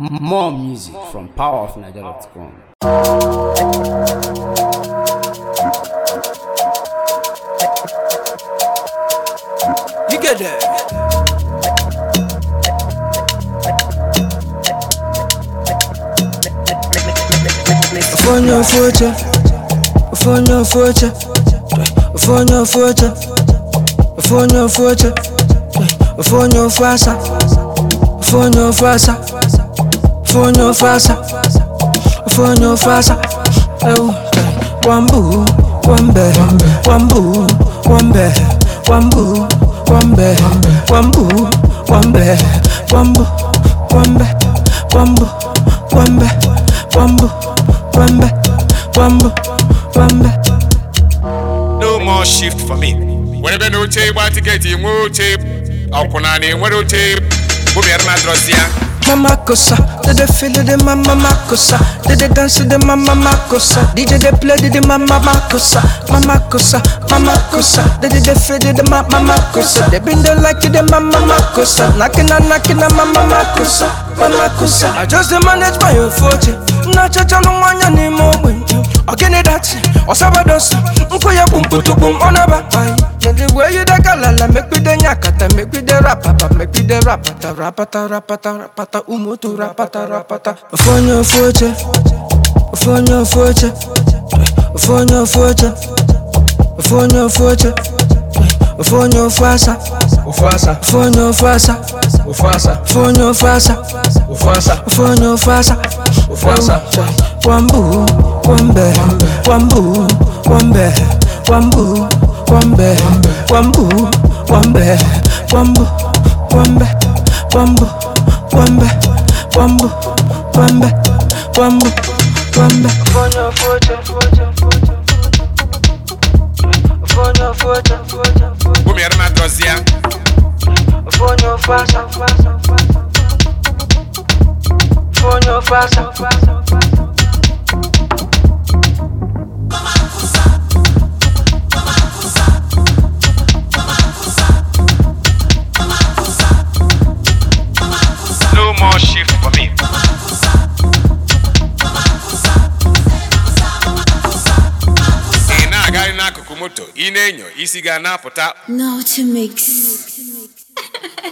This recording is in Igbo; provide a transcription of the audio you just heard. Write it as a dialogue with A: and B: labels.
A: More music from powerofniger.com. You get there.
B: Phone your future, phone your future, phone your future, phone your future, phone your fasa, phone your fasa, phone your fasa, phone your fasa. One boo, one bed, one boo, one bed, one boo, one bed, one boo, one bed, one boo, one bed, one boo, one bed, one boo. Wambe, wambe, wambe.
C: No more shift for me. Whenever no tape, I get you more tape. I'll put on a what tape. Who be at my drossia?
B: Mama Kosa, did they feel the mama Kosa? Did they dance to the mama Kosa? DJ they play the mama Kosa? Mama Kosa, mama Kosa. Did they feel the mama Kosa? They been there like the mama Kosa. Knocking on mama Kosa, mama Kosa. I just manage my own fortune. Na chacha no manya ni mowe. Ogene dati, osabadosa. Nkoya bumputu bum onaba. The way you da galala, make me the nyakata, make me the rapata, make me the rapata, rapata, rapata, rapata, umutu rapata, rapata. Phone your future, phone your future, phone your future, phone your future, phone your fasa, ufasa, phone your fasa, ufasa, phone your fasa, ufasa, phone your fasa, ufasa. One boo, one bed, one boo, one bed, one boo. One bed, one boo, one bed, one boo, one bed, one boo, one bed, one boo, one bed, one boo, one bed. Phone your future, phone your future,
C: Who be at my drossia?
B: phone your fasa, phone your fasa.
C: No more shift for me. Ina gari na kukumoto, inenyo, isi ga na pota.
D: Now to mix.